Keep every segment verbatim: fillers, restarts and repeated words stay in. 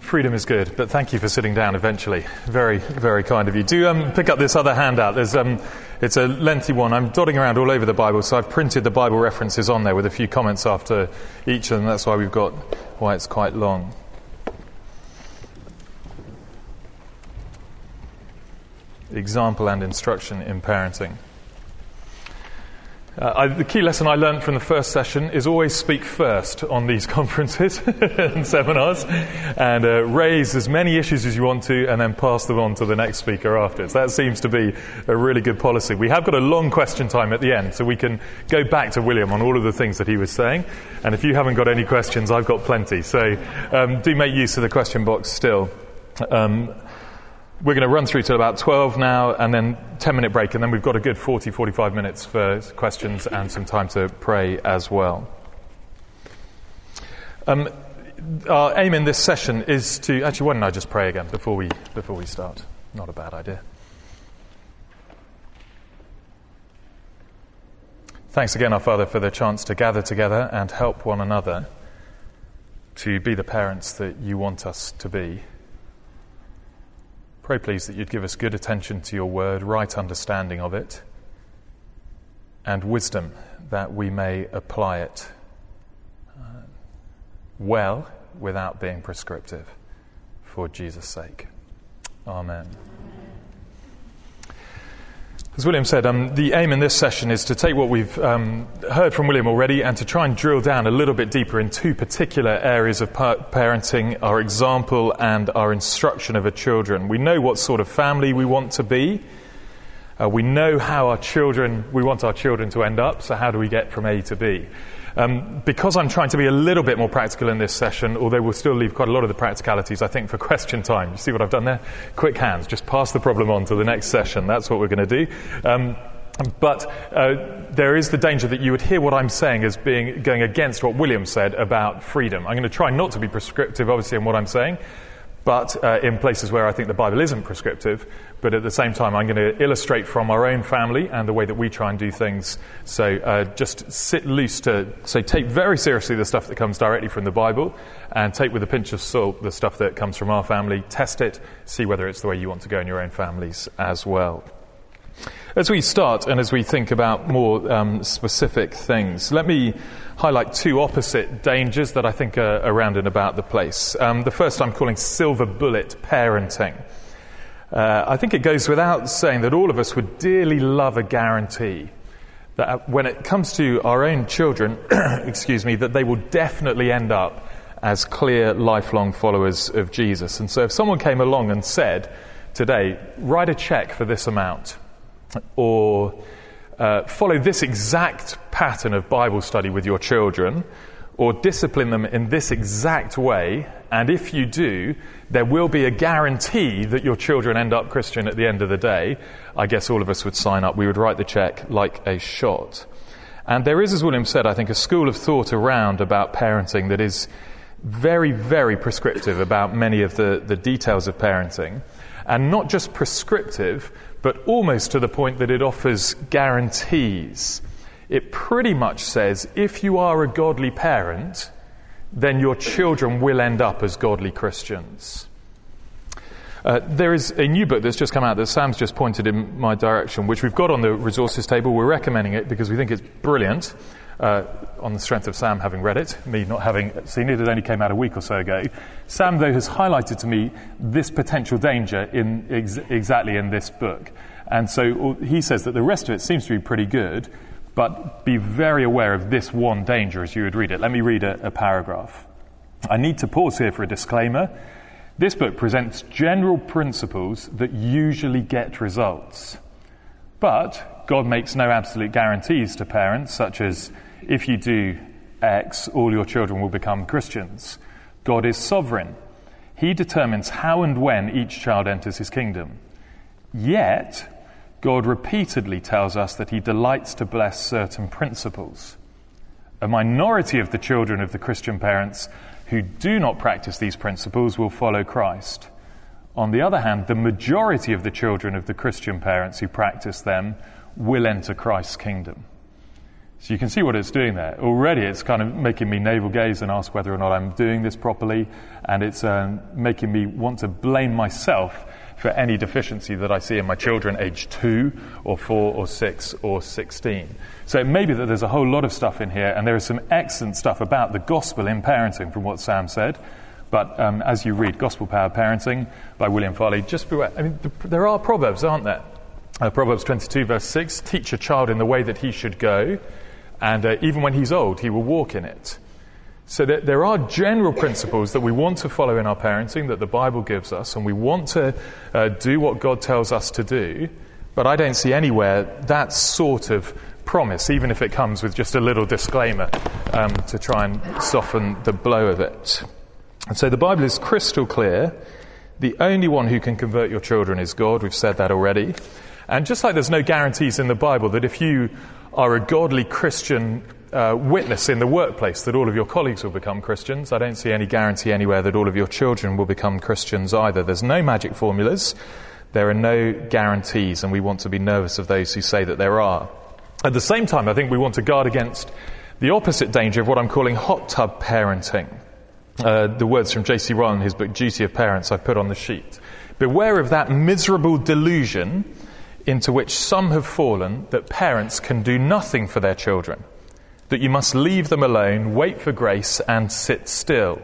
Freedom is good, but thank you for sitting down eventually. Very, very kind of you. Do um, pick up this other handout. There's um, it's a lengthy one. I'm dotting around all over the Bible, so I've printed the Bible references on there with a few comments after each of them. That's why we've got why it's quite long. Example and instruction in parenting. Uh, I, the key lesson I learned from the first session is always speak first on these conferences and seminars, and uh, raise as many issues as you want to, and then pass them on to the next speaker afterwards. That seems to be a really good policy. We have got a long question time at the end, so we can go back to William on all of the things that he was saying. And if you haven't got any questions, I've got plenty. So um, do make use of the question box still. Um, We're going to run through till about twelve now, and then ten minute break, and then we've got a good forty, forty-five minutes for questions and some time to pray as well. Um, our aim in this session is to... Actually, why don't I just pray again before we before we start? Not a bad idea. Thanks again, our Father, for the chance to gather together and help one another to be the parents that you want us to be. Pray, please, that you'd give us good attention to your word, right understanding of it, and wisdom that we may apply it uh, well without being prescriptive, for Jesus' sake. Amen. As William said, um, the aim in this session is to take what we've um, heard from William already and to try and drill down a little bit deeper in two particular areas of pa- parenting, our example and our instruction of our children. We know what sort of family we want to be. Uh, we know how our children, we want our children to end up, so how do we get from A to B? Um, because I'm trying to be a little bit more practical in this session, although we'll still leave quite a lot of the practicalities, I think, for question time. You see what I've done there? Quick hands. Just pass the problem on to the next session. That's what we're going to do. Um, but uh, there is the danger that you would hear what I'm saying as being going against what William said about freedom. I'm going to try not to be prescriptive, obviously, in what I'm saying, but uh, in places where I think the Bible isn't prescriptive. But at the same time, I'm going to illustrate from our own family and the way that we try and do things. So uh, just sit loose to, so take very seriously the stuff that comes directly from the Bible, and take with a pinch of salt the stuff that comes from our family, test it, see whether it's the way you want to go in your own families as well. As we start and as we think about more um, specific things, let me highlight two opposite dangers that I think are around and about the place. Um, the first I'm calling silver bullet parenting. Uh, I think it goes without saying that all of us would dearly love a guarantee that when it comes to our own children, excuse me, that they will definitely end up as clear, lifelong followers of Jesus. And so if someone came along and said today, write a check for this amount, or uh, follow this exact pattern of Bible study with your children, or discipline them in this exact way, and if you do, there will be a guarantee that your children end up Christian at the end of the day, I guess all of us would sign up. We would write the check like a shot. And there is, as William said, I think, a school of thought around about parenting that is very, very prescriptive about many of the, the details of parenting. And not just prescriptive, but almost to the point that it offers guarantees. It pretty much says, if you are a godly parent, then your children will end up as godly Christians. Uh, there is a new book that's just come out that Sam's just pointed in my direction, which we've got on the resources table. We're recommending it because we think it's brilliant, uh, on the strength of Sam having read it, me not having seen it. It only came out a week or so ago. Sam, though, has highlighted to me this potential danger in ex- exactly in this book. And so he says that the rest of it seems to be pretty good, but be very aware of this one danger as you would read it. Let me read a, a paragraph. I need to pause here for a disclaimer. This book presents general principles that usually get results. But God makes no absolute guarantees to parents, such as, if you do X, all your children will become Christians. God is sovereign. He determines how and when each child enters his kingdom. Yet, God repeatedly tells us that he delights to bless certain principles. A minority of the children of the Christian parents who do not practice these principles will follow Christ. On the other hand, the majority of the children of the Christian parents who practice them will enter Christ's kingdom. So you can see what it's doing there. Already it's kind of making me navel gaze and ask whether or not I'm doing this properly, and it's um, making me want to blame myself for any deficiency that I see in my children age two or four or six or sixteen. So it may be that there's a whole lot of stuff in here, and there is some excellent stuff about the gospel in parenting from what Sam said. But um, as you read Gospel Powered Parenting by William Farley, just beware. I mean, the, there are proverbs, aren't there? Uh, Proverbs twenty-two verse six, teach a child in the way that he should go, and uh, even when he's old, he will walk in it. So there, there are general principles that we want to follow in our parenting that the Bible gives us, and we want to uh, do what God tells us to do, but I don't see anywhere that sort of promise, even if it comes with just a little disclaimer um, to try and soften the blow of it. And so the Bible is crystal clear. The only one who can convert your children is God. We've said that already. And just like there's no guarantees in the Bible that if you are a godly Christian uh, witness in the workplace that all of your colleagues will become Christians, I don't see any guarantee anywhere that all of your children will become Christians either. There's no magic formulas. There are no guarantees, and we want to be nervous of those who say that there are. At the same time, I think we want to guard against the opposite danger of what I'm calling hot tub parenting. Uh, the words from J C Ryle in his book Duty of Parents I've put on the sheet. Beware of that miserable delusion into which some have fallen, that parents can do nothing for their children, that you must leave them alone, wait for grace, and sit still.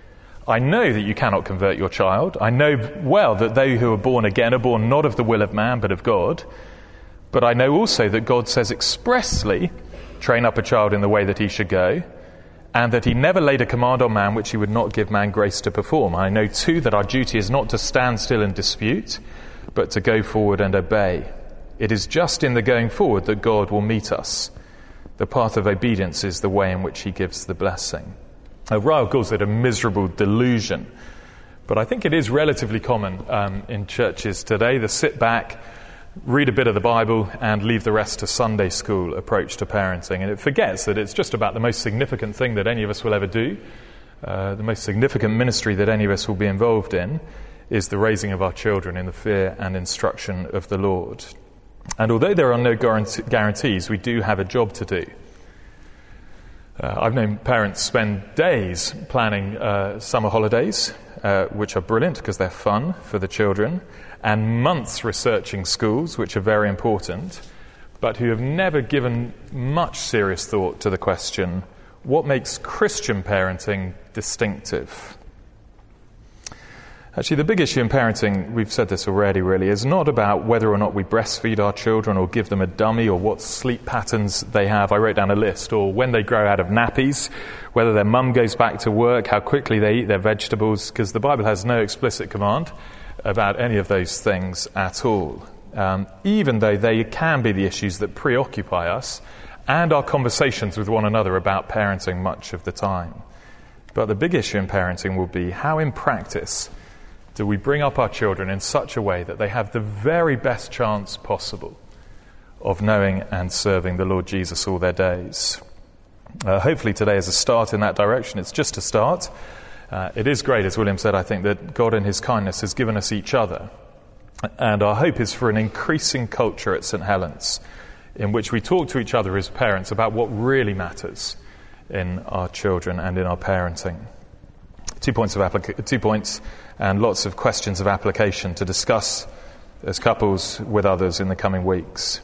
I know that you cannot convert your child. I know well that they who are born again are born not of the will of man, but of God. But I know also that God says expressly, train up a child in the way that he should go, and that he never laid a command on man which he would not give man grace to perform. I know too that our duty is not to stand still and dispute, but to go forward and obey. It is just in the going forward that God will meet us. The path of obedience is the way in which he gives the blessing. Now, Ryle calls it a miserable delusion, but I think it is relatively common um, in churches today, the sit back, read a bit of the Bible, and leave the rest to Sunday school approach to parenting. And it forgets that it's just about the most significant thing that any of us will ever do, uh, the most significant ministry that any of us will be involved in, is the raising of our children in the fear and instruction of the Lord. And although there are no guarantees, we do have a job to do. Uh, I've known parents spend days planning uh, summer holidays, uh, which are brilliant because they're fun for the children, and months researching schools, which are very important, but who have never given much serious thought to the question, what makes Christian parenting distinctive? Actually, the big issue in parenting, we've said this already really, is not about whether or not we breastfeed our children or give them a dummy or what sleep patterns they have. I wrote down a list. Or when they grow out of nappies, whether their mum goes back to work, how quickly they eat their vegetables, because the Bible has no explicit command about any of those things at all. Um, even though they can be the issues that preoccupy us and our conversations with one another about parenting much of the time. But the big issue in parenting will be how in practice do we bring up our children in such a way that they have the very best chance possible of knowing and serving the Lord Jesus all their days. Uh, hopefully today is a start in that direction. It's just a start. Uh, it is great, as William said, I think, that God in his kindness has given us each other. And our hope is for an increasing culture at St Helens in which we talk to each other as parents about what really matters in our children and in our parenting. Two points of applica- two points and lots of questions of application to discuss as couples with others in the coming weeks.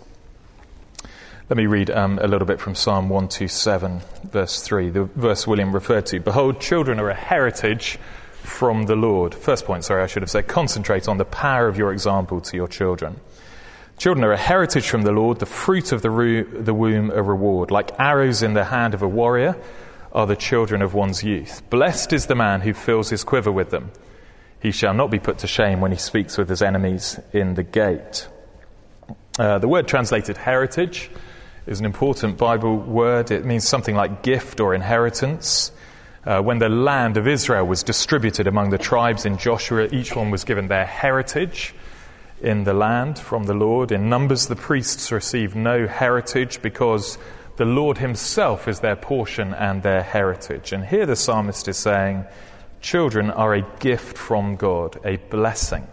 Let me read um, a little bit from Psalm one twenty-seven, verse three, the verse William referred to. Behold, children are a heritage from the Lord. First point, sorry, I should have said, concentrate on the power of your example to your children. Children are a heritage from the Lord, the fruit of the, ro- the womb a reward. Like arrows in the hand of a warrior are the children of one's youth. Blessed is the man who fills his quiver with them. He shall not be put to shame when he speaks with his enemies in the gate. Uh, the word translated heritage is an important Bible word. It means something like gift or inheritance. Uh, when the land of Israel was distributed among the tribes in Joshua, each one was given their heritage in the land from the Lord. In Numbers, the priests received no heritage because the Lord himself is their portion and their heritage. And here the psalmist is saying, children are a gift from God, a blessing.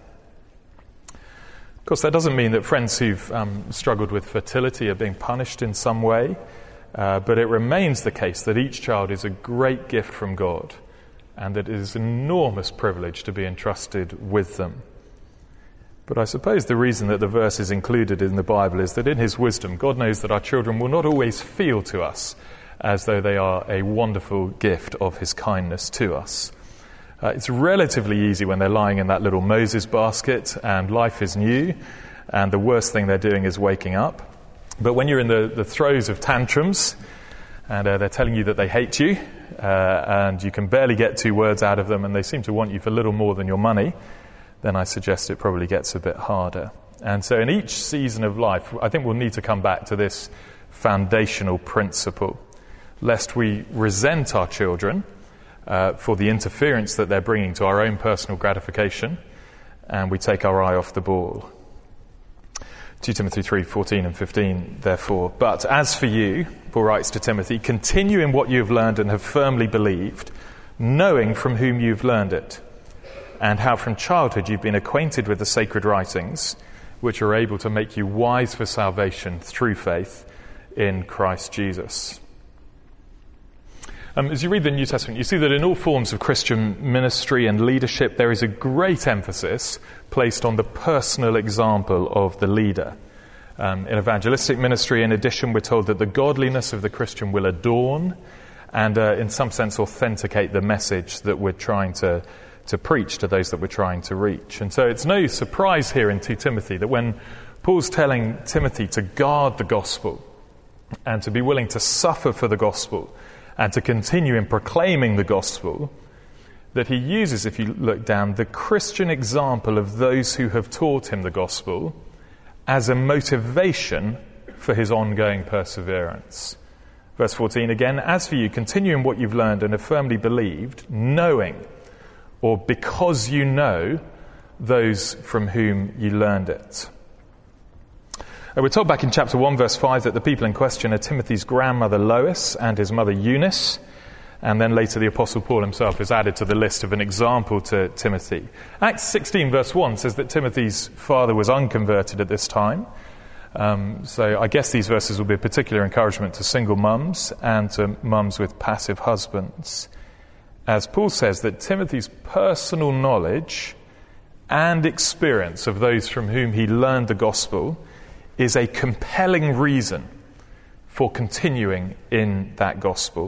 Of course, that doesn't mean that friends who've um, struggled with fertility are being punished in some way. Uh, but it remains the case that each child is a great gift from God, and that it is an enormous privilege to be entrusted with them. But I suppose the reason that the verse is included in the Bible is that in his wisdom, God knows that our children will not always feel to us as though they are a wonderful gift of his kindness to us. Uh, it's relatively easy when they're lying in that little Moses basket and life is new, and the worst thing they're doing is waking up. But when you're in the, the throes of tantrums, and uh, they're telling you that they hate you, uh, and you can barely get two words out of them, and they seem to want you for little more than your money, then I suggest it probably gets a bit harder. And so in each season of life, I think we'll need to come back to this foundational principle, lest we resent our children uh, for the interference that they're bringing to our own personal gratification, and we take our eye off the ball. Second Timothy three fourteen and fifteen, therefore. But as for you, Paul writes to Timothy, continue in what you have learned and have firmly believed, knowing from whom you've learned it, and how from childhood you've been acquainted with the sacred writings, which are able to make you wise for salvation through faith in Christ Jesus. Um, as you read the New Testament, you see that in all forms of Christian ministry and leadership, there is a great emphasis placed on the personal example of the leader. Um, in evangelistic ministry, in addition, we're told that the godliness of the Christian will adorn and, uh, in some sense, authenticate the message that we're trying to, to preach to those that we're trying to reach. And so it's no surprise here in Second Timothy that when Paul's telling Timothy to guard the gospel and to be willing to suffer for the gospel, and to continue in proclaiming the gospel, that he uses, if you look down, the Christian example of those who have taught him the gospel as a motivation for his ongoing perseverance. Verse fourteen again, as for you, continue in what you've learned and have firmly believed, knowing, or because you know, those from whom you learned it. We're told back in chapter one, verse five, that the people in question are Timothy's grandmother Lois and his mother Eunice, and then later the Apostle Paul himself is added to the list of an example to Timothy. Acts sixteen, verse one, says that Timothy's father was unconverted at this time. Um, so I guess these verses will be a particular encouragement to single mums and to mums with passive husbands. As Paul says that Timothy's personal knowledge and experience of those from whom he learned the gospel is a compelling reason for continuing in that gospel.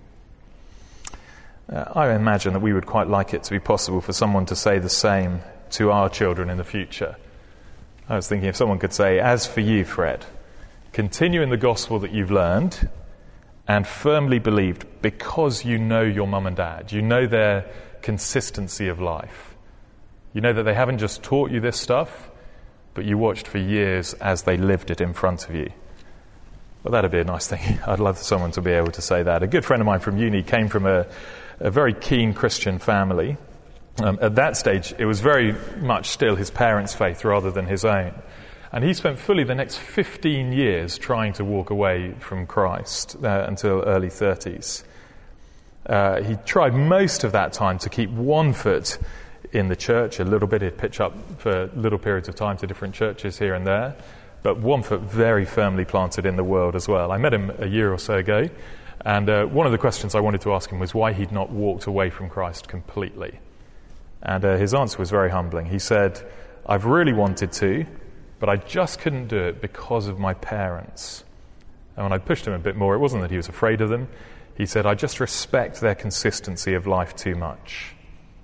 Uh, I imagine that we would quite like it to be possible for someone to say the same to our children in the future. I was thinking if someone could say, as for you, Fred, continue in the gospel that you've learned and firmly believed because you know your mum and dad. You know their consistency of life. You know that they haven't just taught you this stuff, but you watched for years as they lived it in front of you. Well, that'd be a nice thing. I'd love someone to be able to say that. A good friend of mine from uni came from a, a very keen Christian family. Um, at that stage, it was very much still his parents' faith rather than his own. And he spent fully the next fifteen years trying to walk away from Christ uh, until early thirties. Uh, he tried most of that time to keep one foot in the church a little bit. He'd pitch up for little periods of time to different churches here and there, but one foot very firmly planted in the world as well. I met him a year or so ago, and uh, one of the questions I wanted to ask him was why he'd not walked away from Christ completely. And uh, his answer was very humbling. He said, I've really wanted to, but I just couldn't do it because of my parents. And when I pushed him a bit more, it wasn't that he was afraid of them. He said, I just respect their consistency of life too much.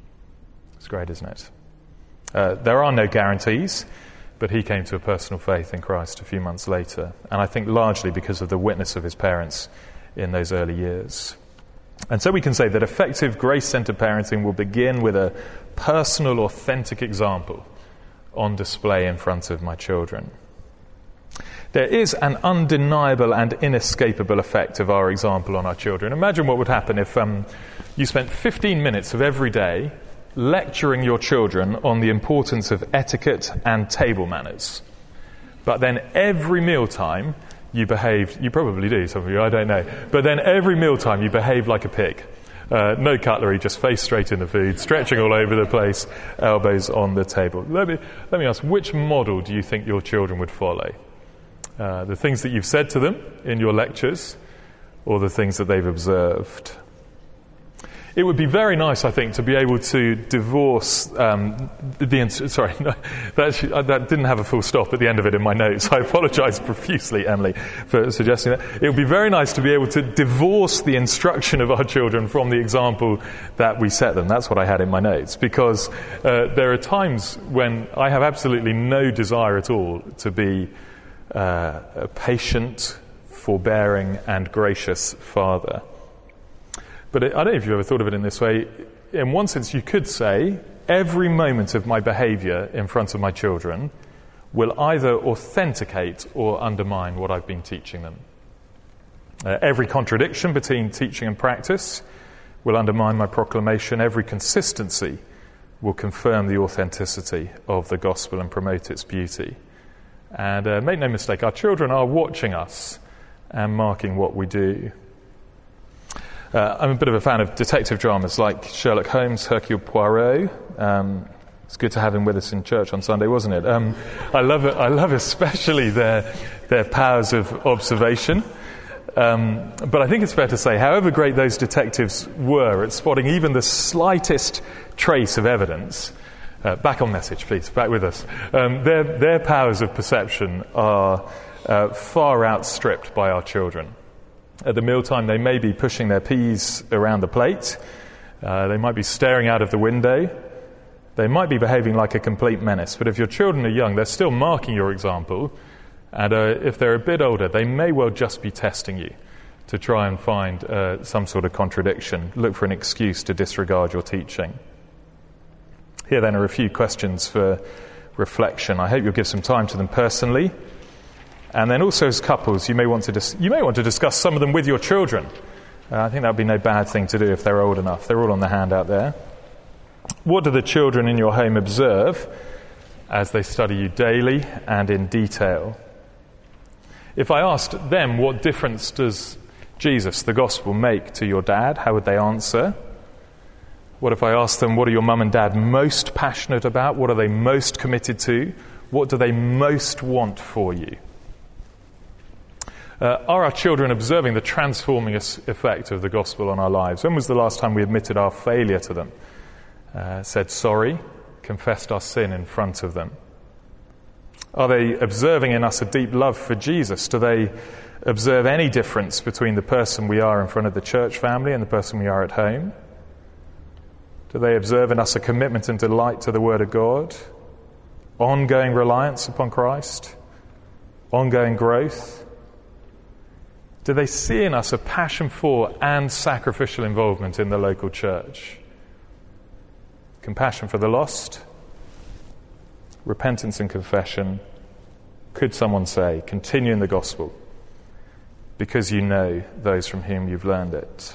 It's great, isn't it? Uh, there are no guarantees, but he came to a personal faith in Christ a few months later, and I think largely because of the witness of his parents in those early years. And so we can say that effective grace-centered parenting will begin with a personal, authentic example on display in front of my children. There is an undeniable and inescapable effect of our example on our children. Imagine what would happen if um, you spent fifteen minutes of every day lecturing your children on the importance of etiquette and table manners. But then every mealtime you behaved, you probably do, some of you, I don't know, but then every mealtime you behaved like a pig. Uh, no cutlery, just face straight in the food, stretching all over the place, elbows on the table. Let me, let me ask, which model do you think your children would follow? Uh, the things that you've said to them in your lectures, or the things that they've observed. It would be very nice, I think, to be able to divorce um, the... Sorry, no, that, that didn't have a full stop at the end of it in my notes. I apologise profusely, Emily, for suggesting that. It would be very nice to be able to divorce the instruction of our children from the example that we set them. That's what I had in my notes, because uh, there are times when I have absolutely no desire at all to be uh, a patient, forbearing, and gracious father. But I don't know if you've ever thought of it in this way. In one sense, you could say every moment of my behaviour in front of my children will either authenticate or undermine what I've been teaching them. Uh, every contradiction between teaching and practice will undermine my proclamation. Every consistency will confirm the authenticity of the gospel and promote its beauty. And uh, make no mistake, our children are watching us and marking what we do. Uh, I'm a bit of a fan of detective dramas like Sherlock Holmes, Hercule Poirot. Um, it's good to have him with us in church on Sunday, wasn't it? Um, I love it. I love especially their their powers of observation. Um, but I think it's fair to say, however great those detectives were at spotting even the slightest trace of evidence, uh, back on message, please, back with us. Um, their their powers of perception are uh, far outstripped by our children. At the mealtime, they may be pushing their peas around the plate. Uh, they might be staring out of the window. They might be behaving like a complete menace. But if your children are young, they're still marking your example. And uh, if they're a bit older, they may well just be testing you to try and find uh, some sort of contradiction. Look for an excuse to disregard your teaching. Here then are a few questions for reflection. I hope you'll give some time to them personally. And then also as couples, you may want to dis- you may want to discuss some of them with your children. Uh, I think that would be no bad thing to do if they're old enough. They're all on the handout there. What do the children in your home observe as they study you daily and in detail? If I asked them, what difference does Jesus, the gospel, make to your dad? How would they answer? What if I asked them, what are your mum and dad most passionate about? What are they most committed to? What do they most want for you? Uh, are our children observing the transforming effect of the gospel on our lives? When was the last time we admitted our failure to them, uh, said sorry, confessed our sin in front of them? Are they observing in us a deep love for Jesus? Do they observe any difference between the person we are in front of the church family and the person we are at home? Do they observe in us a commitment and delight to the Word of God? Ongoing reliance upon Christ? Ongoing growth? Do they see in us a passion for and sacrificial involvement in the local church? Compassion for the lost? Repentance and confession? Could someone say, continue in the gospel because you know those from whom you've learned it?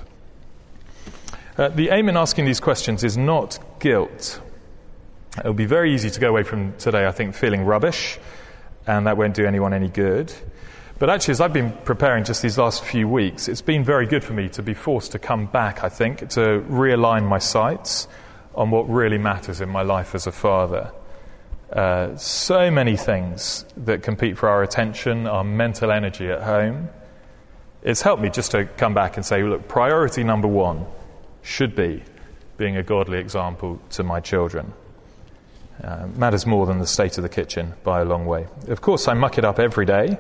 Uh, the aim in asking these questions is not guilt. It will be very easy to go away from today, I think, feeling rubbish, and that won't do anyone any good. But actually, as I've been preparing just these last few weeks, it's been very good for me to be forced to come back, I think, to realign my sights on what really matters in my life as a father. Uh, so many things that compete for our attention, our mental energy at home. It's helped me just to come back and say, look, priority number one should be being a godly example to my children. Uh, matters more than the state of the kitchen by a long way. Of course, I muck it up every day.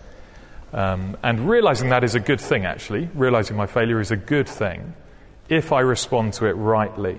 Um, and realizing that is a good thing, actually. Realizing my failure is a good thing if I respond to it rightly.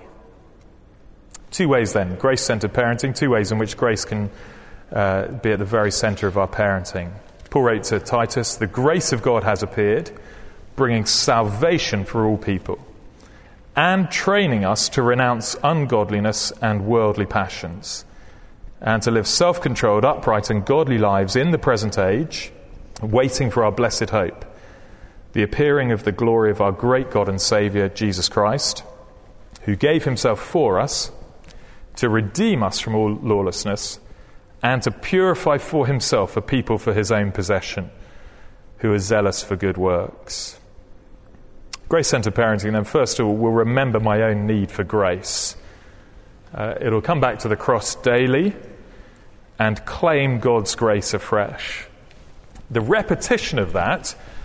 Two ways then, grace-centered parenting, two ways in which grace can uh, be at the very center of our parenting. Paul wrote to Titus, the grace of God has appeared, bringing salvation for all people, and training us to renounce ungodliness and worldly passions, and to live self-controlled, upright and godly lives in the present age, waiting for our blessed hope, the appearing of the glory of our great God and Saviour, Jesus Christ, who gave himself for us to redeem us from all lawlessness and to purify for himself a people for his own possession, who are zealous for good works. Grace-centered parenting, then, first of all, will remember my own need for grace. Uh, it'll come back to the cross daily and claim God's grace afresh. The repetition of that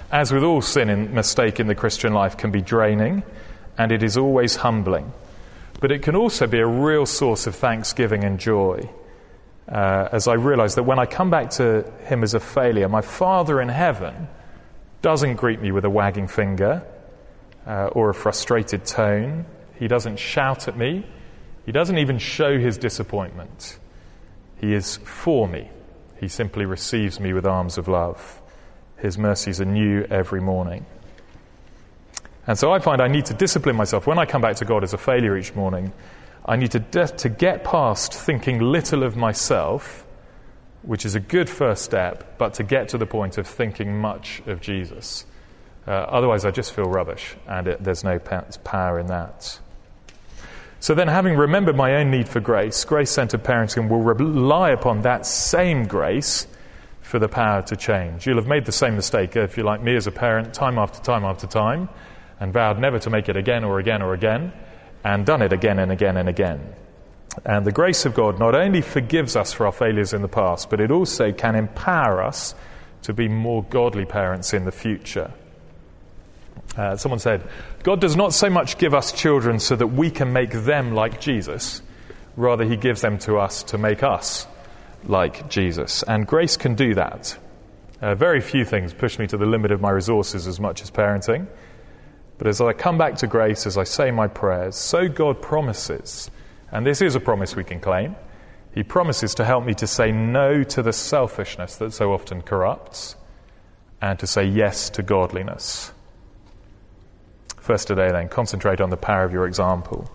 as with all sin and mistake in the Christian life, can be draining, and it is always humbling. But it can also be a real source of thanksgiving and joy, uh, as I realise that when I come back to him as a failure, my Father in heaven doesn't greet me with a wagging finger uh, or a frustrated tone. He doesn't shout at me. He doesn't even show his disappointment. He is for me. He simply receives me with arms of love. His mercies are new every morning. And so I find I need to discipline myself. When I come back to God as a failure each morning, I need to, de- to get past thinking little of myself, which is a good first step, but to get to the point of thinking much of Jesus. Uh, otherwise, I just feel rubbish, and it, there's no pa- power in that. So then, having remembered my own need for grace, grace-centered parenting will rely upon that same grace for the power to change. You'll have made the same mistake, if you're like me as a parent, time after time after time, and vowed never to make it again or again or again, and done it again and again and again. And the grace of God not only forgives us for our failures in the past, but it also can empower us to be more godly parents in the future. Uh, someone said, God does not so much give us children so that we can make them like Jesus. Rather, he gives them to us to make us like Jesus. And grace can do that. Uh, very few things push me to the limit of my resources as much as parenting. But as I come back to grace, as I say my prayers, so God promises, and this is a promise we can claim, he promises to help me to say no to the selfishness that so often corrupts, and to say yes to godliness. First today then, concentrate on the power of your example.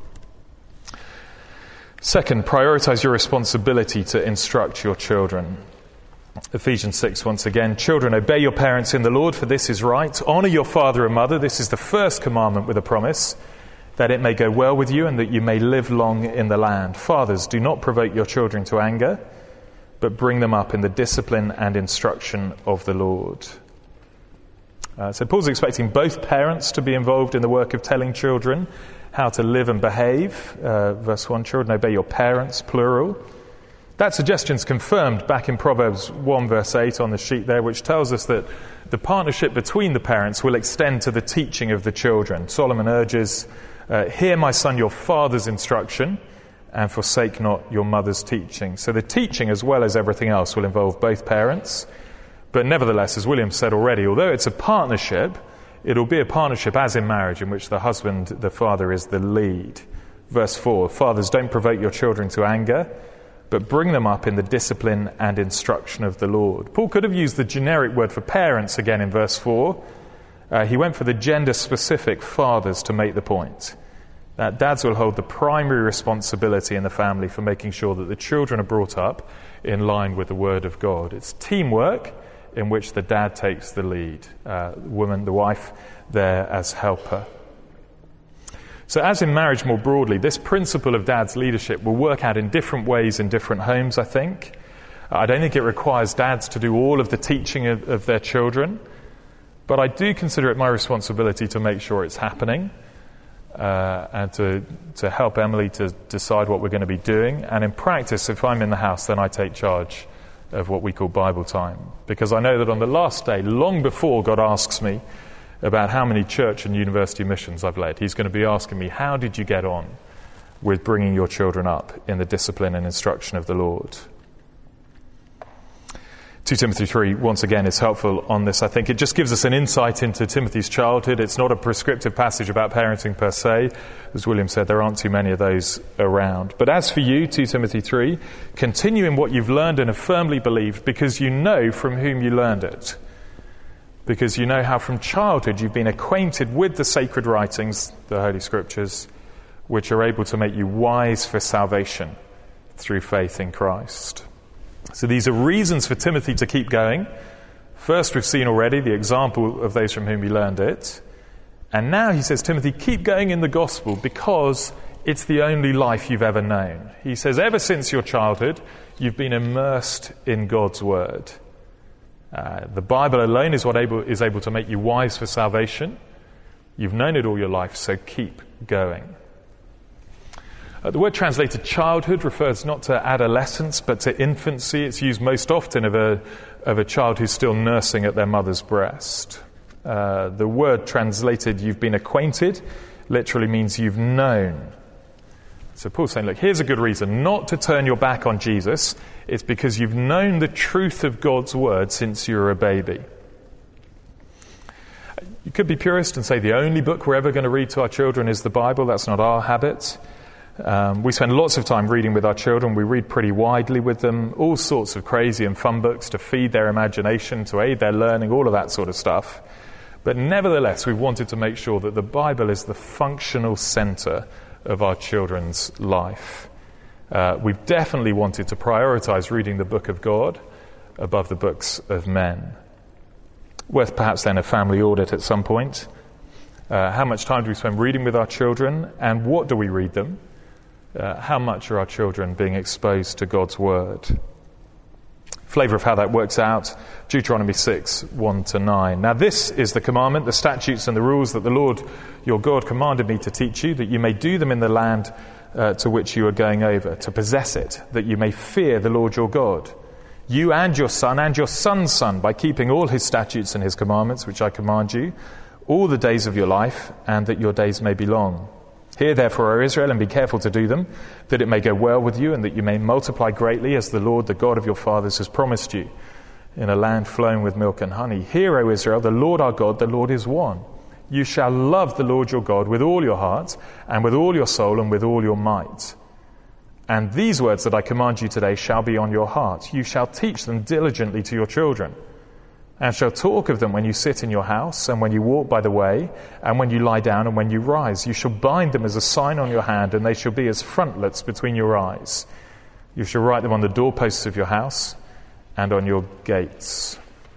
Second, prioritize your responsibility to instruct your children. Ephesians six, once again, children, obey your parents in the Lord, for this is right. Honor your father and mother. This is the first commandment with a promise, that it may go well with you and that you may live long in the land. Fathers, do not provoke your children to anger, but bring them up in the discipline and instruction of the Lord. Uh, so Paul's expecting both parents to be involved in the work of telling children how to live and behave. Uh, verse one, children, obey your parents, plural. That suggestion's confirmed back in Proverbs one, verse eight on the sheet there, which tells us that the partnership between the parents will extend to the teaching of the children. Solomon urges, uh, hear, my son, your father's instruction, and forsake not your mother's teaching. So the teaching, as well as everything else, will involve both parents. But nevertheless, as William said already, although it's a partnership, it'll be a partnership as in marriage, in which the husband, the father, is the lead. Verse four, fathers, don't provoke your children to anger, but bring them up in the discipline and instruction of the Lord. Paul could have used the generic word for parents again in verse four. Uh, he went for the gender-specific fathers to make the point. That dads will hold the primary responsibility in the family for making sure that the children are brought up in line with the Word of God. It's teamwork in which the dad takes the lead, uh, the woman, the wife, there as helper. So as in marriage more broadly, this principle of dad's leadership will work out in different ways in different homes, I think. I don't think it requires dads to do all of the teaching of, of their children, but I do consider it my responsibility to make sure it's happening, uh, and to, to help Emily to decide what we're going to be doing. And in practice, if I'm in the house, then I take charge of what we call Bible time. Because I know that on the last day, long before God asks me about how many church and university missions I've led, he's going to be asking me, how did you get on with bringing your children up in the discipline and instruction of the Lord? Second Timothy three, once again, is helpful on this, I think. It just gives us an insight into Timothy's childhood. It's not a prescriptive passage about parenting per se. As William said, there aren't too many of those around. But as for you, Second Timothy three, continue in what you've learned and have firmly believed, because you know from whom you learned it. Because you know how from childhood you've been acquainted with the sacred writings, the Holy Scriptures, which are able to make you wise for salvation through faith in Christ. So these are reasons for Timothy to keep going. First, we've seen already the example of those from whom he learned it. And now he says, Timothy, keep going in the gospel because it's the only life you've ever known. He says, ever since your childhood, you've been immersed in God's word. Uh, the Bible alone is what able, is able to make you wise for salvation. You've known it all your life, so keep going. Uh, the word translated childhood refers not to adolescence, but to infancy. It's used most often of a, of a child who's still nursing at their mother's breast. Uh, the word translated, you've been acquainted, literally means you've known. So Paul's saying, look, here's a good reason not to turn your back on Jesus. It's because you've known the truth of God's word since you were a baby. You could be purist and say the only book we're ever going to read to our children is the Bible. That's not our habit. Um, we spend lots of time reading with our children. We read pretty widely with them, all sorts of crazy and fun books to feed their imagination, to aid their learning, all of that sort of stuff. But nevertheless, we've wanted to make sure that the Bible is the functional center of our children's life. Uh, we've definitely wanted to prioritize reading the book of God above the books of men. Worth perhaps then a family audit at some point. Uh, how much time do we spend reading with our children, and what do we read them? Uh, how much are our children being exposed to God's word? Flavour of how that works out, Deuteronomy six, one to nine. Now this is the commandment, the statutes and the rules that the Lord your God commanded me to teach you, that you may do them in the land uh, to which you are going over, to possess it, that you may fear the Lord your God, you and your son and your son's son, by keeping all his statutes and his commandments, which I command you, all the days of your life, and that your days may be long. Hear therefore, O Israel, and be careful to do them, that it may go well with you, and that you may multiply greatly, as the Lord, the God of your fathers, has promised you, in a land flowing with milk and honey. Hear, O Israel, the Lord our God, the Lord is one. You shall love the Lord your God with all your heart, and with all your soul, and with all your might. And these words that I command you today shall be on your heart. You shall teach them diligently to your children, and shall talk of them when you sit in your house, and when you walk by the way, and when you lie down, and when you rise. You shall bind them as a sign on your hand, and they shall be as frontlets between your eyes. You shall write them on the doorposts of your house and on your gates.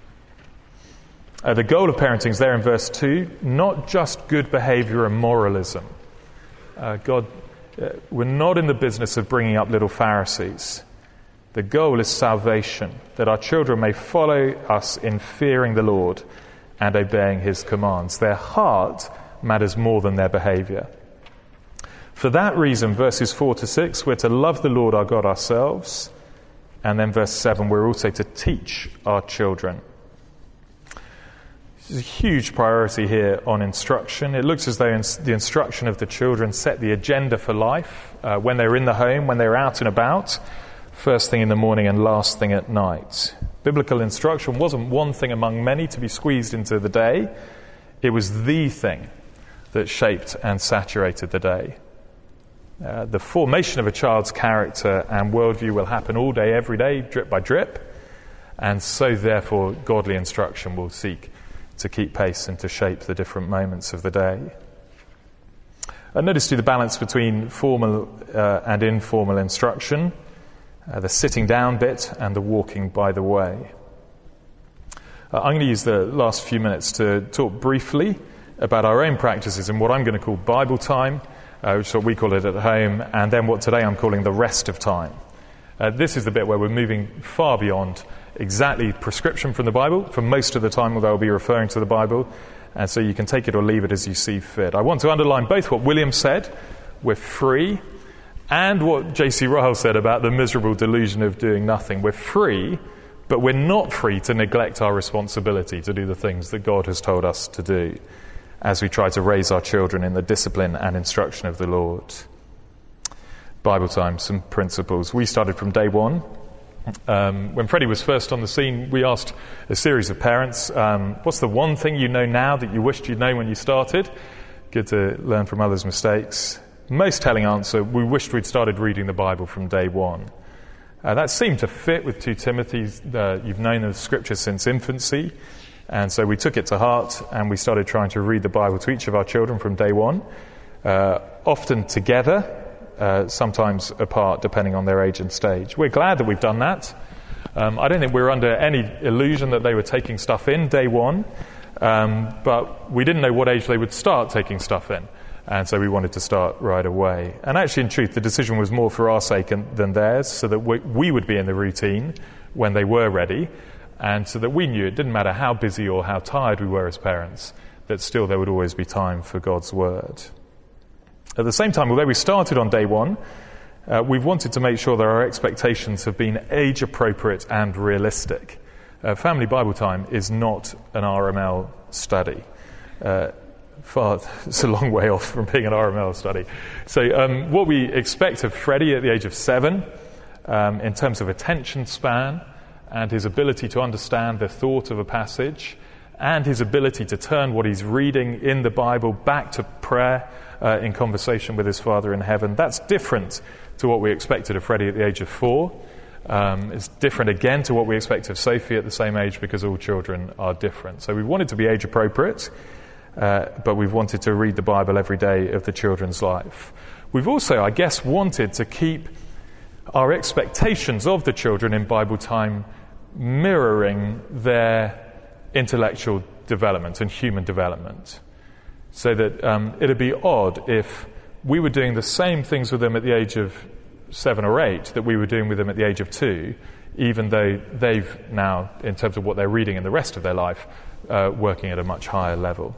Uh, the goal of parenting is there in verse two, not just good behavior and moralism. Uh, God, uh, we're not in the business of bringing up little Pharisees. The goal is salvation, that our children may follow us in fearing the Lord and obeying his commands. Their heart matters more than their behavior. For that reason, verses four to six, we're to love the Lord our God ourselves. And then verse seven, we're also to teach our children. There's a huge priority here on instruction. It looks as though the instruction of the children set the agenda for life uh, when they're in the home, when they're out and about, first thing in the morning and last thing at night. Biblical instruction wasn't one thing among many to be squeezed into the day. It was the thing that shaped and saturated the day. Uh, the formation of a child's character and worldview will happen all day, every day, drip by drip. And so, therefore, godly instruction will seek to keep pace and to shape the different moments of the day. And notice too the balance between formal uh, and informal instruction. Uh, the sitting down bit and the walking by the way. Uh, I'm going to use the last few minutes to talk briefly about our own practices in what I'm going to call Bible time, uh, which is what we call it at home, and then what today I'm calling the rest of time. Uh, this is the bit where we're moving far beyond exactly prescription from the Bible. For most of the time, although I'll be referring to the Bible, and so you can take it or leave it as you see fit. I want to underline both what William said, we're free, and what J C Ryle said about the miserable delusion of doing nothing. We're free, but we're not free to neglect our responsibility to do the things that God has told us to do as we try to raise our children in the discipline and instruction of the Lord. Bible time, some principles. We started from day one. Um, when Freddie was first on the scene, we asked a series of parents, um, what's the one thing you know now that you wished you'd known when you started? Good to learn from others' mistakes. Most telling answer, we wished we'd started reading the Bible from day one. Uh, that seemed to fit with Second Timothy. Uh, you've known the scripture since infancy. And so we took it to heart and we started trying to read the Bible to each of our children from day one. Uh, often together, uh, sometimes apart, depending on their age and stage. We're glad that we've done that. Um, I don't think we're under any illusion that they were taking stuff in day one. Um, but we didn't know what age they would start taking stuff in. And so we wanted to start right away. And actually, in truth, the decision was more for our sake than theirs, so that we, we would be in the routine when they were ready, and so that we knew it didn't matter how busy or how tired we were as parents, that still there would always be time for God's Word. At the same time, although we started on day one, uh, we've wanted to make sure that our expectations have been age-appropriate and realistic. Uh, family Bible time is not an R M L study. Uh, far, it's a long way off from being an R M L study. So um, what we expect of Freddie at the age of seven, um, in terms of attention span and his ability to understand the thought of a passage, and his ability to turn what he's reading in the Bible back to prayer uh, in conversation with his Father in heaven, that's different to what we expected of Freddie at the age of four. Um, it's different again to what we expect of Sophie at the same age, because all children are different. So we wanted to be age appropriate, uh, but we've wanted to read the Bible every day of the children's life. We've also, I guess, wanted to keep our expectations of the children in Bible time mirroring their intellectual development and human development. So that um, it'd be odd if we were doing the same things with them at the age of seven or eight that we were doing with them at the age of two, even though they've now, in terms of what they're reading in the rest of their life, uh, working at a much higher level.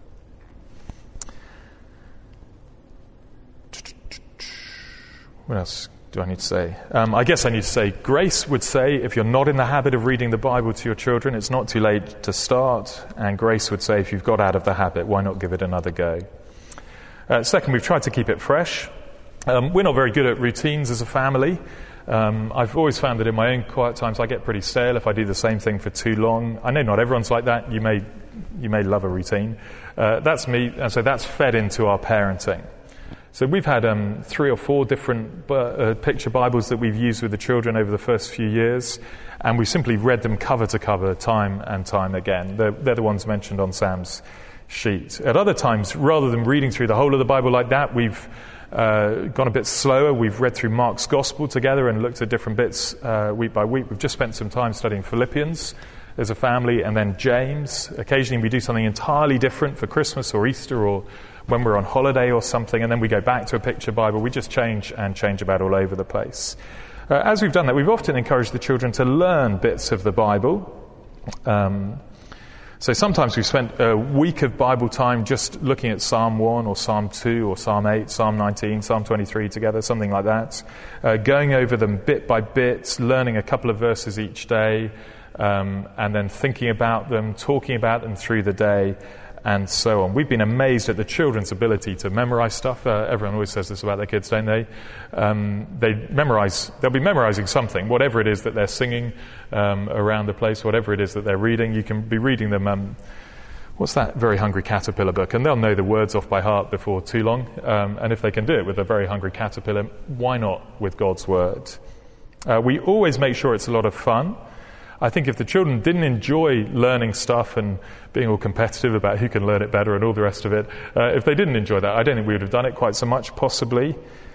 What else do I need to say? Um, I guess I need to say, Grace would say, if you're not in the habit of reading the Bible to your children, it's not too late to start. And Grace would say, if you've got out of the habit, why not give it another go? Uh, second, we've tried to keep it fresh. Um, we're not very good at routines as a family. Um, I've always found that in my own quiet times I get pretty stale if I do the same thing for too long. I know not everyone's like that. You may you may love a routine. Uh, that's me, and so that's fed into our parenting. So we've had um, three or four different uh, picture Bibles that we've used with the children over the first few years, and we've simply read them cover to cover time and time again. They're, they're the ones mentioned on Sam's sheet. At other times, rather than reading through the whole of the Bible like that, we've Uh, gone a bit slower. We've read through Mark's Gospel together and looked at different bits uh, week by week. We've just spent some time studying Philippians as a family, and then James. Occasionally we do something entirely different for Christmas or Easter or when we're on holiday or something, and then we go back to a picture Bible. We just change and change about all over the place. Uh, as we've done that, we've often encouraged the children to learn bits of the Bible. Um, So sometimes we've spent a week of Bible time just looking at Psalm one or Psalm two or Psalm eight, Psalm nineteen, Psalm twenty-three together, something like that. Uh, going over them bit by bit, learning a couple of verses each day, um, and then thinking about them, talking about them through the day, and so on. We've been amazed at the children's ability to memorize stuff. Uh, everyone always says this about their kids, don't they? Um, they memorize, they'll be memorizing something, whatever it is that they're singing um, around the place, whatever it is that they're reading. You can be reading them, um, what's that Very Hungry Caterpillar book? And they'll know the words off by heart before too long. Um, and if they can do it with a Very Hungry Caterpillar, why not with God's Word? Uh, we always make sure it's a lot of fun. I think if the children didn't enjoy learning stuff and being all competitive about who can learn it better and all the rest of it, uh, if they didn't enjoy that, I don't think we would have done it quite so much, possibly.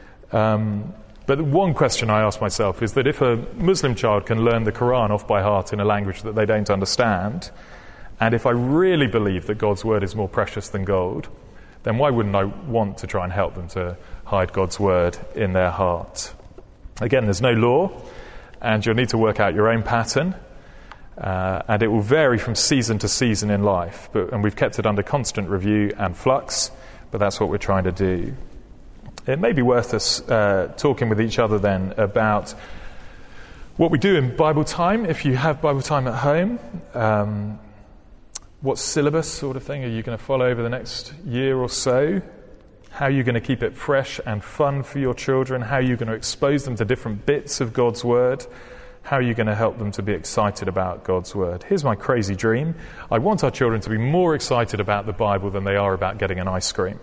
Um, but one question I ask myself is that if a Muslim child can learn the Quran off by heart in a language that they don't understand, and if I really believe that God's Word is more precious than gold, then why wouldn't I want to try and help them to hide God's Word in their heart? Again, there's no law, and you'll need to work out your own pattern. Uh, and it will vary from season to season in life. But, and we've kept it under constant review and flux, but that's what we're trying to do. It may be worth us uh, talking with each other then about what we do in Bible time, if you have Bible time at home. Um, what syllabus sort of thing are you going to follow over the next year or so? How are you going to keep it fresh and fun for your children? How are you going to expose them to different bits of God's Word? How are you going to help them to be excited about God's Word? Here's my crazy dream. I want our children to be more excited about the Bible than they are about getting an ice cream.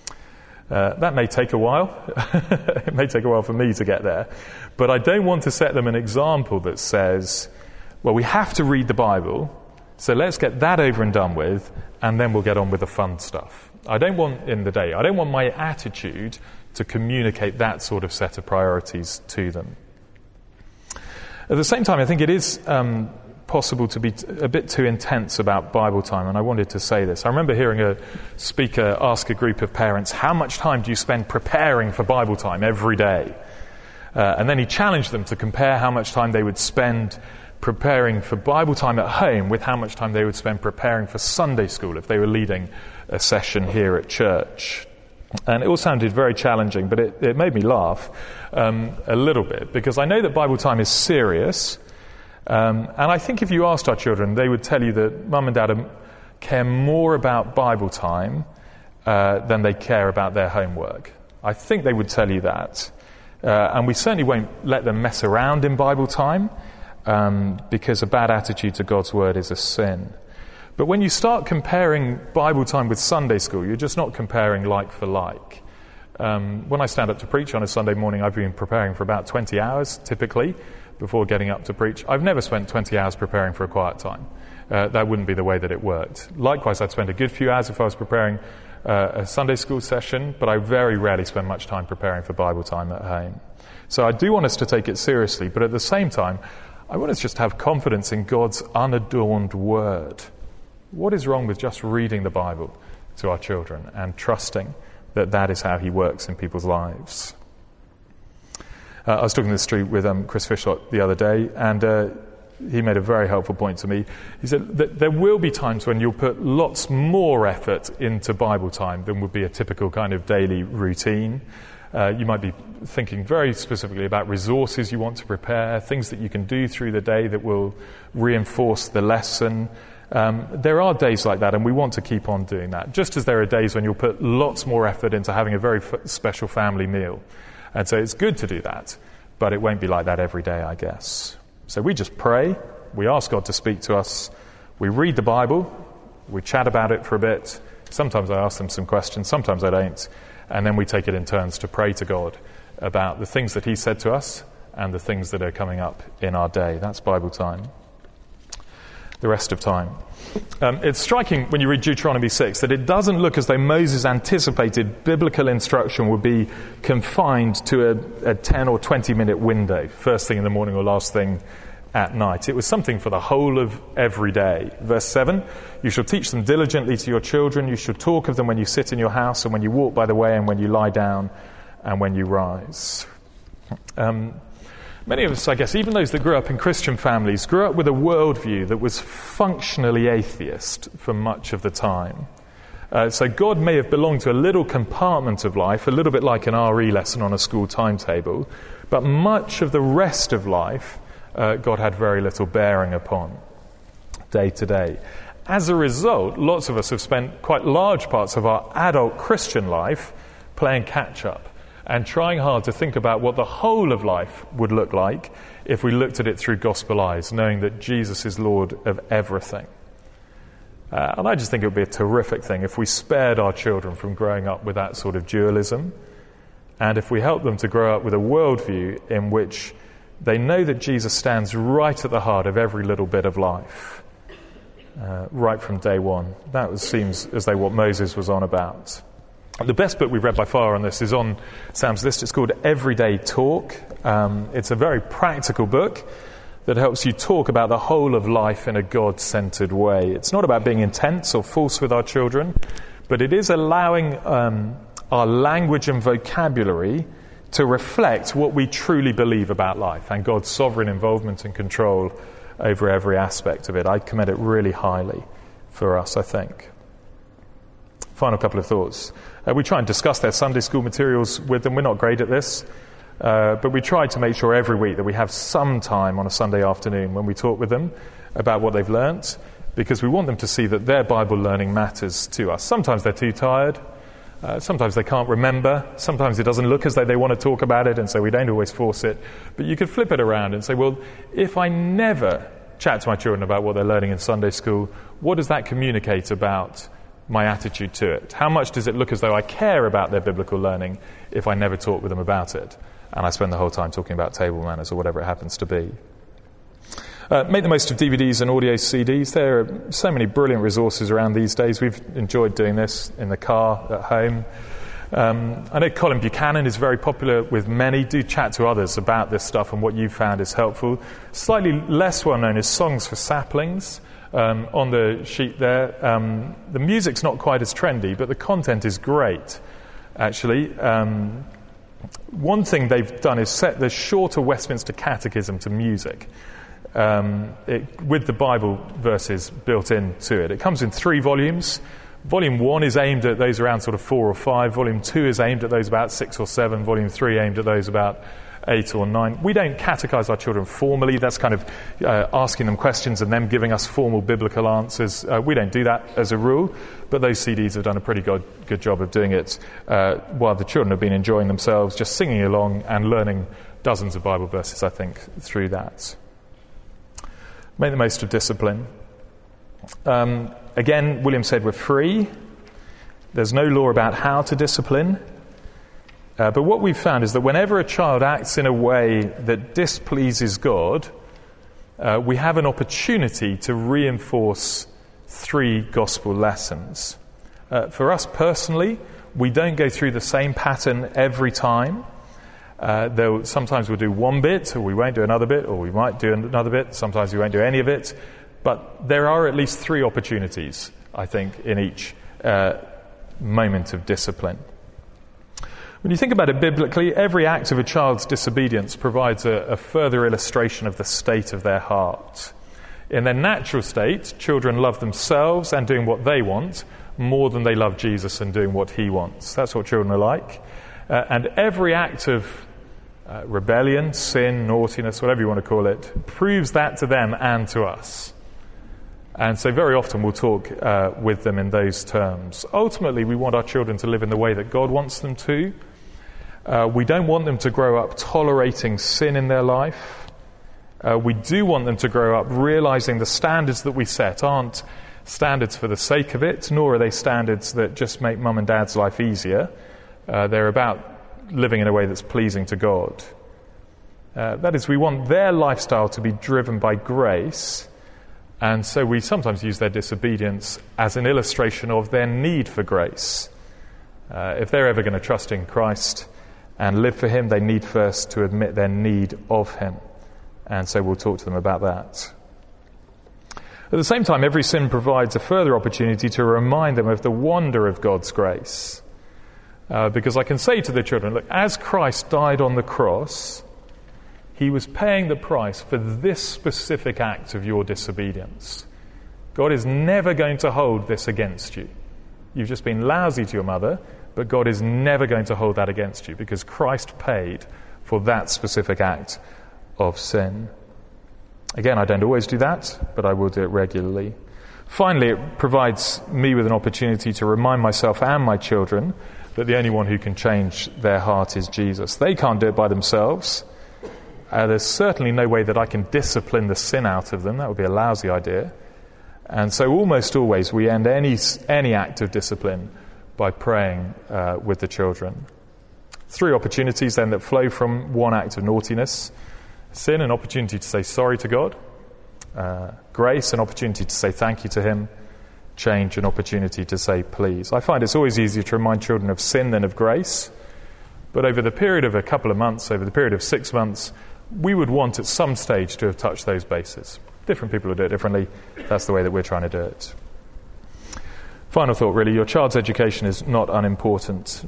Uh, that may take a while. It may take a while for me to get there. But I don't want to set them an example that says, well, we have to read the Bible, so let's get that over and done with, and then we'll get on with the fun stuff. I don't want in the day, I don't want my attitude to communicate that sort of set of priorities to them. At the same time, I think it is um, possible to be t- a bit too intense about Bible time, and I wanted to say this. I remember hearing a speaker ask a group of parents, how much time do you spend preparing for Bible time every day? Uh, and then he challenged them to compare how much time they would spend preparing for Bible time at home with how much time they would spend preparing for Sunday school if they were leading a session here at church. And it all sounded very challenging, but it, it made me laugh um, a little bit, because I know that Bible time is serious, Um, and I think if you asked our children, they would tell you that mum and dad are, care more about Bible time uh, than they care about their homework. I think they would tell you that. Uh, and we certainly won't let them mess around in Bible time, um, because a bad attitude to God's word is a sin. But when you start comparing Bible time with Sunday school, you're just not comparing like for like. Um, when I stand up to preach on a Sunday morning, I've been preparing for about twenty hours, typically, before getting up to preach. I've never spent twenty hours preparing for a quiet time. Uh, that wouldn't be the way that it worked. Likewise, I'd spend a good few hours if I was preparing uh, a Sunday school session, but I very rarely spend much time preparing for Bible time at home. So I do want us to take it seriously, but at the same time, I want us just to have confidence in God's unadorned word. What is wrong with just reading the Bible to our children and trusting that that is how he works in people's lives? Uh, I was talking this through with um, Chris Fishlott the other day, and uh, he made a very helpful point to me. He said that there will be times when you'll put lots more effort into Bible time than would be a typical kind of daily routine. Uh, you might be thinking very specifically about resources you want to prepare, things that you can do through the day that will reinforce the lesson. Um, there are days like that, and we want to keep on doing that. Just as there are days when you'll put lots more effort into having a very f- special family meal. And so it's good to do that, but it won't be like that every day, I guess. So we just pray, we ask God to speak to us, we read the Bible, we chat about it for a bit. Sometimes I ask them some questions, sometimes I don't. And then we take it in turns to pray to God about the things that he said to us and the things that are coming up in our day. That's Bible time. The rest of time. Um, it's striking when you read Deuteronomy six that it doesn't look as though Moses anticipated biblical instruction would be confined to a, a ten or twenty minute window, first thing in the morning or last thing at night. It was something for the whole of every day. Verse seven, you shall teach them diligently to your children, you shall talk of them when you sit in your house and when you walk by the way and when you lie down and when you rise. Um, Many of us, I guess, even those that grew up in Christian families, grew up with a worldview that was functionally atheist for much of the time. Uh, so God may have belonged to a little compartment of life, a little bit like an R E lesson on a school timetable, but much of the rest of life, uh, God had very little bearing upon, day to day. As a result, lots of us have spent quite large parts of our adult Christian life playing catch-up and trying hard to think about what the whole of life would look like if we looked at it through gospel eyes, knowing that Jesus is Lord of everything. Uh, and I just think it would be a terrific thing if we spared our children from growing up with that sort of dualism, and if we help them to grow up with a worldview in which they know that Jesus stands right at the heart of every little bit of life, uh, right from day one. That was, seems as though what Moses was on about. The best book we've read by far on this is on Sam's list. It's called Everyday Talk. Um, it's a very practical book that helps you talk about the whole of life in a God-centered way. It's not about being intense or false with our children, but it is allowing um, our language and vocabulary to reflect what we truly believe about life and God's sovereign involvement and control over every aspect of it. I commend it really highly for us, I think. Final couple of thoughts. Uh, we try and discuss their Sunday school materials with them. We're not great at this, uh, but we try to make sure every week that we have some time on a Sunday afternoon when we talk with them about what they've learnt, because we want them to see that their Bible learning matters to us. Sometimes they're too tired. Uh, sometimes they can't remember. Sometimes it doesn't look as though they want to talk about it, and so we don't always force it. But you could flip it around and say, well, if I never chat to my children about what they're learning in Sunday school, what does that communicate about my attitude to it? How much does it look as though I care about their biblical learning if I never talk with them about it and I spend the whole time talking about table manners or whatever it happens to be? Uh, make the most of D V Ds and audio C Ds. There are so many brilliant resources around these days. We've enjoyed doing this in the car, at home. Um, I know Colin Buchanan is very popular with many. Do chat to others about this stuff and what you've found is helpful. Slightly less well known is Songs for Saplings. Um, on the sheet there, um, the music's not quite as trendy, but the content is great, actually. Um, one thing they've done is set the shorter Westminster Catechism to music, um, it, with the Bible verses built into it. It comes in three volumes. Volume one is aimed at those around sort of four or five. Volume two is aimed at those about six or seven. Volume three aimed at those about eight or nine. We don't catechize our children formally. That's kind of uh, asking them questions and them giving us formal biblical answers. Uh, we don't do that as a rule, but those C Ds have done a pretty good, good job of doing it uh, while the children have been enjoying themselves, just singing along and learning dozens of Bible verses, I think, through that. Make the most of discipline. Um, again, William said we're free. There's no law about how to discipline. Uh, but what we've found is that whenever a child acts in a way that displeases God, uh, we have an opportunity to reinforce three gospel lessons. Uh, for us personally, we don't go through the same pattern every time. Uh, though sometimes we'll do one bit, or we won't do another bit, or we might do another bit. Sometimes we won't do any of it. But there are at least three opportunities, I think, in each uh, moment of discipline. When you think about it biblically, every act of a child's disobedience provides a, a further illustration of the state of their heart. In their natural state, children love themselves and doing what they want more than they love Jesus and doing what he wants. That's what children are like. Uh, and every act of uh, rebellion, sin, naughtiness, whatever you want to call it, proves that to them and to us. And so very often we'll talk uh, with them in those terms. Ultimately, we want our children to live in the way that God wants them to. Uh, we don't want them to grow up tolerating sin in their life. Uh, we do want them to grow up realizing the standards that we set aren't standards for the sake of it, nor are they standards that just make mum and dad's life easier. Uh, they're about living in a way that's pleasing to God. Uh, that is, we want their lifestyle to be driven by grace, and so we sometimes use their disobedience as an illustration of their need for grace. Uh, if they're ever going to trust in Christ and live for him, they need first to admit their need of him. And so we'll talk to them about that. At the same time, every sin provides a further opportunity to remind them of the wonder of God's grace. Uh, because I can say to the children, look, as Christ died on the cross, he was paying the price for this specific act of your disobedience. God is never going to hold this against you. You've just been lousy to your mother, but God is never going to hold that against you because Christ paid for that specific act of sin. Again, I don't always do that, but I will do it regularly. Finally, it provides me with an opportunity to remind myself and my children that the only one who can change their heart is Jesus. They can't do it by themselves. Uh, there's certainly no way that I can discipline the sin out of them. That would be a lousy idea. And so almost always we end any any act of discipline by praying uh, with the children. Three opportunities then that flow from one act of naughtiness. Sin, an opportunity to say sorry to God. Uh, grace, an opportunity to say thank you to him. Change, an opportunity to say please. I find it's always easier to remind children of sin than of grace. But over the period of a couple of months, over the period of six months, we would want at some stage to have touched those bases. Different people will do it differently. That's the way that we're trying to do it. Final thought, really. Your child's education is not unimportant.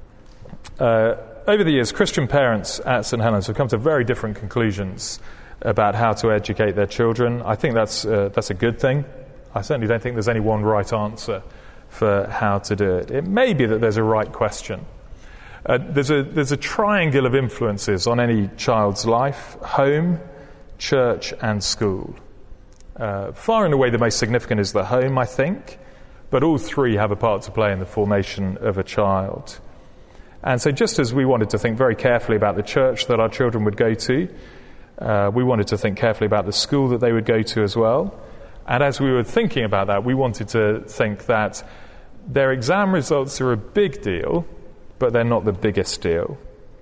Uh, over the years, Christian parents at St Helens have come to very different conclusions about how to educate their children. I think that's uh, that's a good thing. I certainly don't think there's any one right answer for how to do it. It may be that there's a right question. Uh, there's a there's a triangle of influences on any child's life: home, church, and school. Uh, far and away the most significant is the home, I think, but all three have a part to play in the formation of a child. And so just as we wanted to think very carefully about the church that our children would go to, uh, we wanted to think carefully about the school that they would go to as well. And as we were thinking about that, we wanted to think that their exam results are a big deal, but they're not the biggest deal.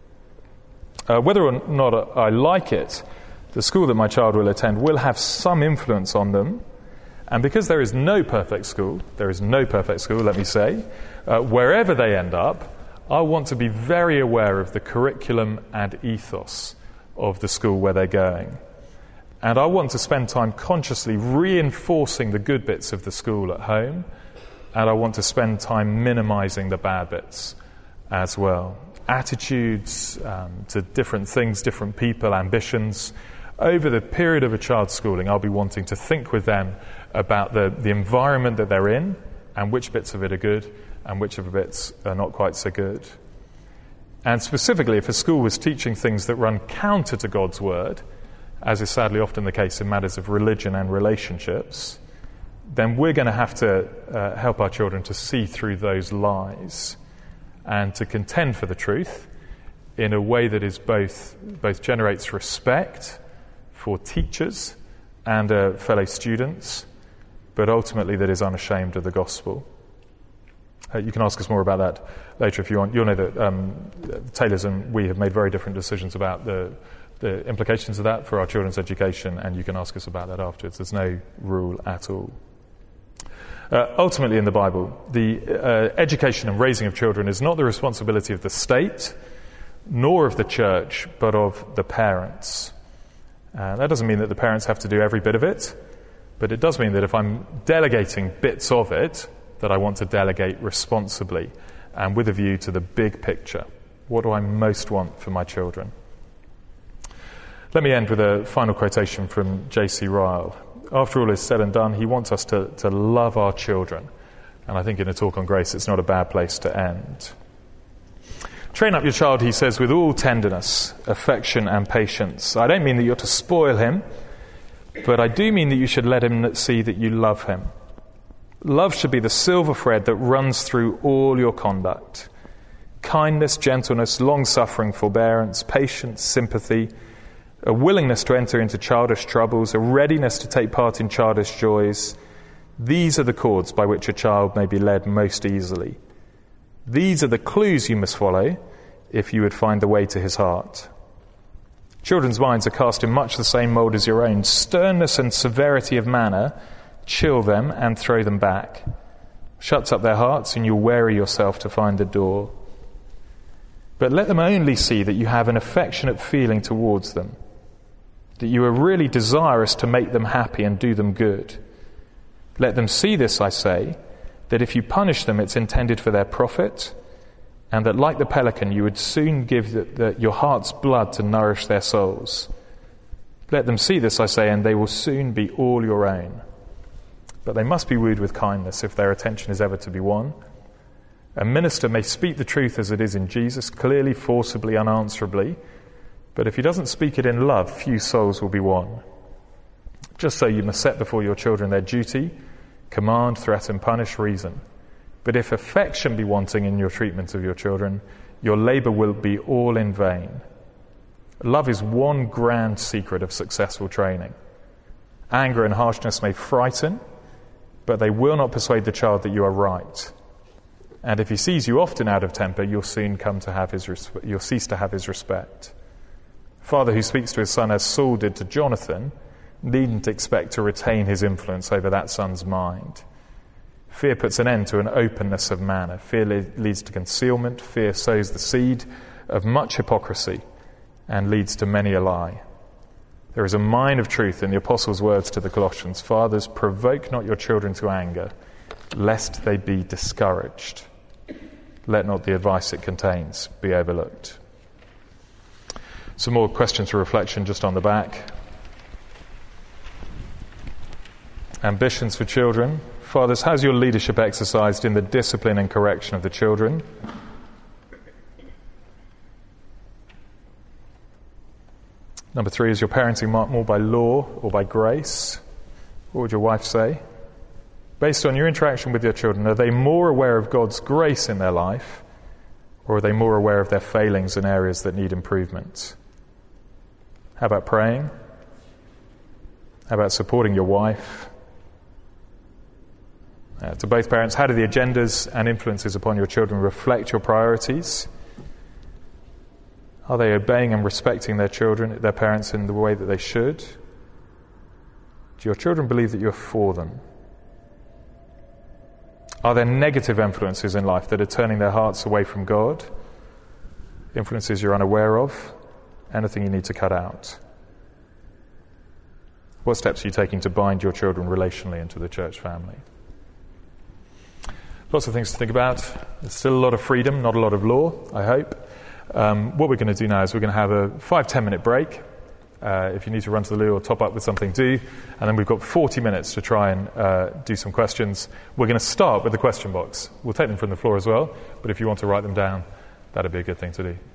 Uh, whether or not I like it, the school that my child will attend will have some influence on them. And because there is no perfect school, there is no perfect school, let me say, uh, wherever they end up, I want to be very aware of the curriculum and ethos of the school where they're going. And I want to spend time consciously reinforcing the good bits of the school at home, and I want to spend time minimizing the bad bits as well. Attitudes um, to different things, different people, ambitions. Over the period of a child's schooling, I'll be wanting to think with them about the, the environment that they're in and which bits of it are good and which of the bits are not quite so good. And specifically, if a school was teaching things that run counter to God's word, as is sadly often the case in matters of religion and relationships, then we're going to have to uh, help our children to see through those lies and to contend for the truth in a way that is both both generates respect for teachers and uh, fellow students, but ultimately that is unashamed of the gospel. Uh, you can ask us more about that later if you want. You'll know that um, Taylors and we have made very different decisions about the, the implications of that for our children's education, and you can ask us about that afterwards. There's no rule at all. Uh, ultimately in the Bible, the uh, education and raising of children is not the responsibility of the state, nor of the church, but of the parents. Uh, that doesn't mean that the parents have to do every bit of it, but it does mean that if I'm delegating bits of it, that I want to delegate responsibly and with a view to the big picture. What do I most want for my children? Let me end with a final quotation from J C Ryle. After all is said and done, he wants us to, to love our children. And I think in a talk on grace, it's not a bad place to end. Train up your child, he says, with all tenderness, affection and patience. I don't mean that you're to spoil him, but I do mean that you should let him see that you love him. Love should be the silver thread that runs through all your conduct. Kindness, gentleness, long-suffering, forbearance, patience, sympathy, a willingness to enter into childish troubles, a readiness to take part in childish joys. These are the cords by which a child may be led most easily. These are the clues you must follow if you would find the way to his heart. Children's minds are cast in much the same mould as your own. Sternness and severity of manner chill them and throw them back. Shuts up their hearts and you'll weary yourself to find the door. But let them only see that you have an affectionate feeling towards them, that you are really desirous to make them happy and do them good. Let them see this, I say, that if you punish them, it's intended for their profit, and that like the pelican, you would soon give the, the, your heart's blood to nourish their souls. Let them see this, I say, and they will soon be all your own. But they must be wooed with kindness if their attention is ever to be won. A minister may speak the truth as it is in Jesus, clearly, forcibly, unanswerably, but if he doesn't speak it in love, few souls will be won. Just so you must set before your children their duty, command, threaten, punish, reason. But if affection be wanting in your treatment of your children, your labour will be all in vain. Love is one grand secret of successful training. Anger and harshness may frighten, but they will not persuade the child that you are right. And if he sees you often out of temper, you'll soon come to have his resp- you'll cease to have his respect. A father who speaks to his son as Saul did to Jonathan needn't expect to retain his influence over that son's mind. Fear puts an end to an openness of manner. Fear le- leads to concealment. Fear sows the seed of much hypocrisy and leads to many a lie. There is a mine of truth in the Apostle's words to the Colossians. Fathers, provoke not your children to anger, lest they be discouraged. Let not the advice it contains be overlooked. Some more questions for reflection just on the back. Ambitions for children. Fathers, how's your leadership exercised in the discipline and correction of the children? Number three, is your parenting marked more by law or by grace? What would your wife say? Based on your interaction with your children, are they more aware of God's grace in their life, or are they more aware of their failings in areas that need improvement? How about praying? How about supporting your wife? Uh, to both parents, how do the agendas and influences upon your children reflect your priorities? Are they obeying and respecting their children, their parents, in the way that they should? Do your children believe that you're for them? Are there negative influences in life that are turning their hearts away from God? Influences you're unaware of? Anything you need to cut out? What steps are you taking to bind your children relationally into the church family? Lots of things to think about. There's still a lot of freedom, not a lot of law, I hope. Um, what we're going to do now is we're going to have a five, ten minute break. Uh, if you need to run to the loo or top up with something, do. And then we've got forty minutes to try and uh, do some questions. We're going to start with the question box. We'll take them from the floor as well, but if you want to write them down, that'd be a good thing to do.